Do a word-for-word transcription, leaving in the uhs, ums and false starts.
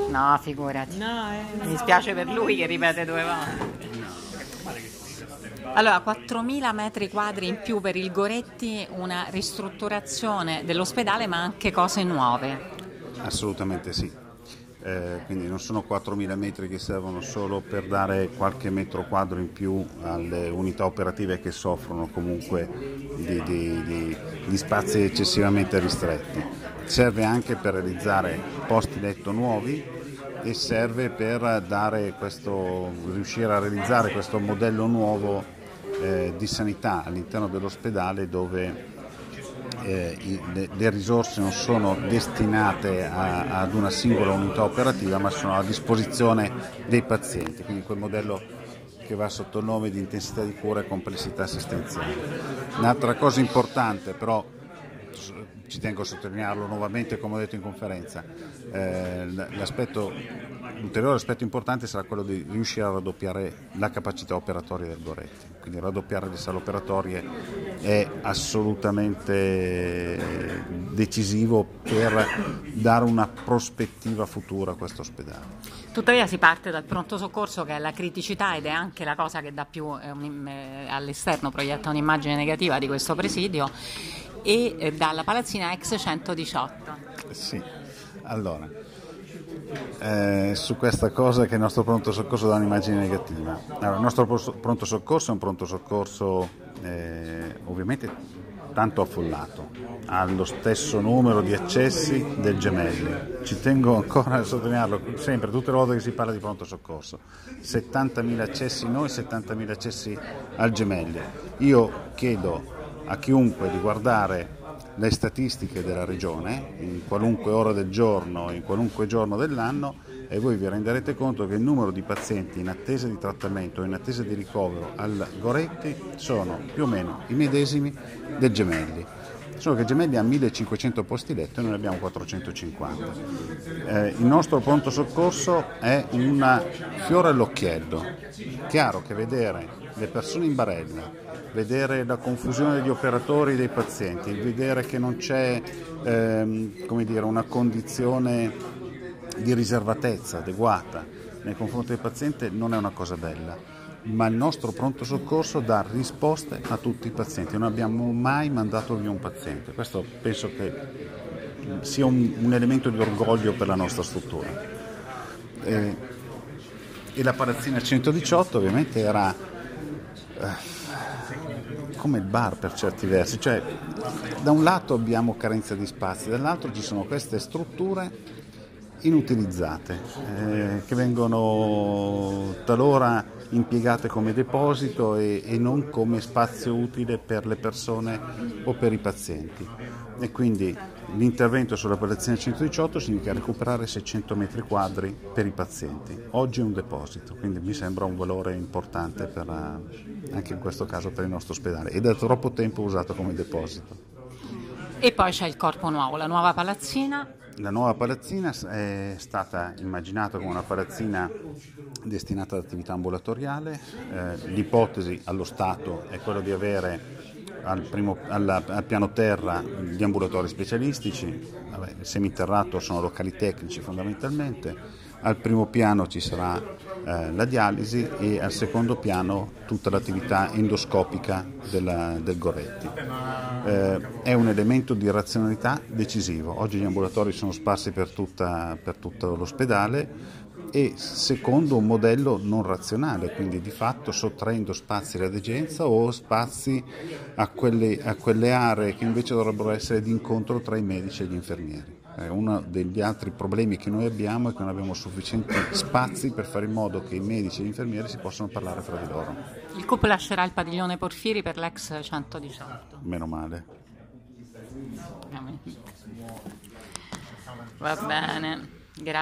No, figurati. No, eh, Mi spiace per lui che ripete due volte. Allora, quattromila metri quadri in più per il Goretti, una ristrutturazione dell'ospedale, ma anche cose nuove. Assolutamente sì. Eh, quindi non sono quattromila metri che servono solo per dare qualche metro quadro in più alle unità operative che soffrono comunque di, di, di, di spazi eccessivamente ristretti. Serve anche per realizzare posti letto nuovi e serve per dare questo, riuscire a realizzare questo modello nuovo eh, di sanità all'interno dell'ospedale, dove Eh, i, le, le risorse non sono destinate a, ad una singola unità operativa, ma sono a disposizione dei pazienti, quindi quel modello che va sotto il nome di intensità di cura e complessità assistenziale. Un'altra cosa importante, però ci tengo a sottolinearlo nuovamente, come ho detto in conferenza, eh, l'aspetto, l'ulteriore aspetto importante sarà quello di riuscire a raddoppiare la capacità operatoria del Goretti. Quindi raddoppiare le sale operatorie è assolutamente decisivo per dare una prospettiva futura a questo ospedale. Tuttavia si parte dal pronto soccorso, che è la criticità ed è anche la cosa che dà più eh, un, eh, all'esterno proietta un'immagine negativa di questo presidio, e eh, dalla palazzina ex centodiciotto. Sì, allora, eh, su questa cosa che il nostro pronto soccorso dà un'immagine negativa. Allora, il nostro pronto soccorso è un pronto soccorso eh, ovviamente tanto affollato, ha lo stesso numero di accessi del Gemelli. Ci tengo ancora a sottolinearlo sempre, tutte le volte che si parla di pronto soccorso. settantamila accessi noi, settantamila accessi al Gemelli. Io chiedo a chiunque di guardare le statistiche della regione in qualunque ora del giorno, in qualunque giorno dell'anno, e voi vi renderete conto che il numero di pazienti in attesa di trattamento o in attesa di ricovero al Goretti sono più o meno i medesimi del Gemelli. Solo che Gemelli ha millecinquecento posti letto e noi ne abbiamo quattrocentocinquanta. Eh, il nostro pronto soccorso è un fiore all'occhiello. Chiaro che vedere le persone in barella, vedere la confusione degli operatori e dei pazienti, vedere che non c'è ehm, come dire, una condizione di riservatezza adeguata nei confronti del paziente non è una cosa bella, ma il nostro pronto soccorso dà risposte a tutti i pazienti, non abbiamo mai mandato via un paziente. Questo penso che sia un, un elemento di orgoglio per la nostra struttura. E, e la palazzina centodiciotto ovviamente era eh, come il bar per certi versi, cioè da un lato abbiamo carenza di spazi, dall'altro ci sono queste strutture inutilizzate eh, che vengono talora impiegate come deposito e, e non come spazio utile per le persone o per i pazienti, e quindi l'intervento sulla palazzina centodiciotto significa recuperare seicento metri quadri per i pazienti. Oggi è un deposito, quindi mi sembra un valore importante per, anche in questo caso per il nostro ospedale, ed è da troppo tempo usato come deposito. E poi c'è il corpo nuovo, la nuova palazzina. La nuova palazzina è stata immaginata come una palazzina destinata ad attività ambulatoriale. Eh, l'ipotesi allo Stato è quella di avere al, primo, alla, al piano terra gli ambulatori specialistici. Vabbè, il seminterrato sono locali tecnici fondamentalmente. Al primo piano ci sarà eh, la dialisi e al secondo piano tutta l'attività endoscopica della, del Goretti. Eh, è un elemento di razionalità decisivo. Oggi gli ambulatori sono sparsi per, tutta, per tutto l'ospedale e secondo un modello non razionale, quindi di fatto sottraendo spazi alla degenza o spazi a quelle, a quelle aree che invece dovrebbero essere di incontro tra i medici e gli infermieri. Uno degli altri problemi che noi abbiamo è che non abbiamo sufficienti spazi per fare in modo che i medici e gli infermieri si possano parlare fra di loro. Il C U P lascerà il padiglione Porfiri per l'ex centodiciotto. Meno male. Va bene, grazie.